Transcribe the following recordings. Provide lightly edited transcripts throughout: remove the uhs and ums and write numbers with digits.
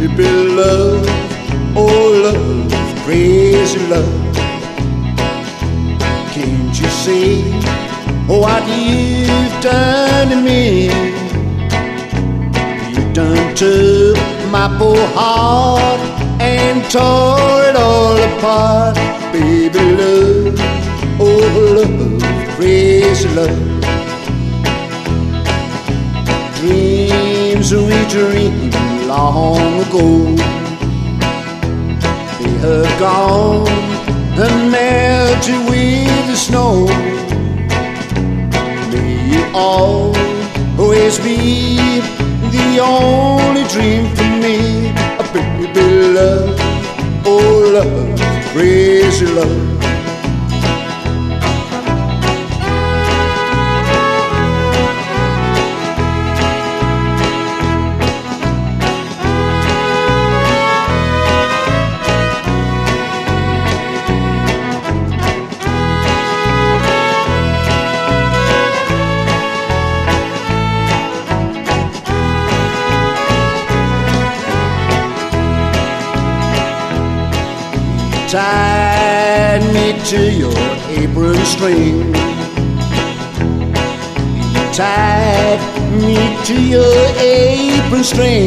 baby love, oh love, crazy love. Can't you see what you've done to me? You done took my poor heart and tore it all apart. Baby love, oh love, crazy love. Dreams we dreamed long ago, they have gone and melted with the snow. May you always be the only dream for me. A baby love, oh love, crazy love. Tied me to your apron string. You tied me to your apron string.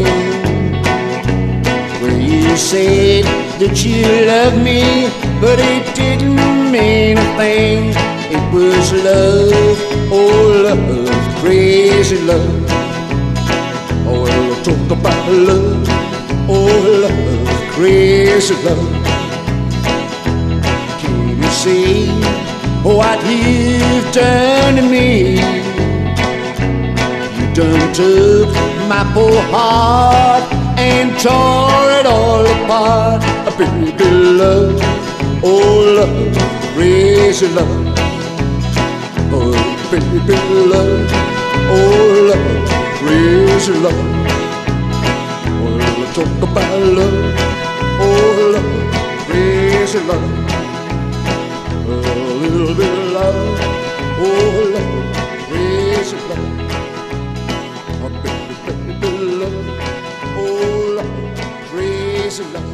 When you said that you loved me, but it didn't mean a thing. It was love, oh love, crazy love. Oh, well, talk about love, oh love, crazy love. See what you've done to me. You done took my poor heart and tore it all apart. A baby love, oh love, crazy love. Oh baby love, oh love, crazy love. Well, talk about love, oh love, crazy love. A little bit of love, oh love, crazy love. A baby, baby love, oh love, crazy love.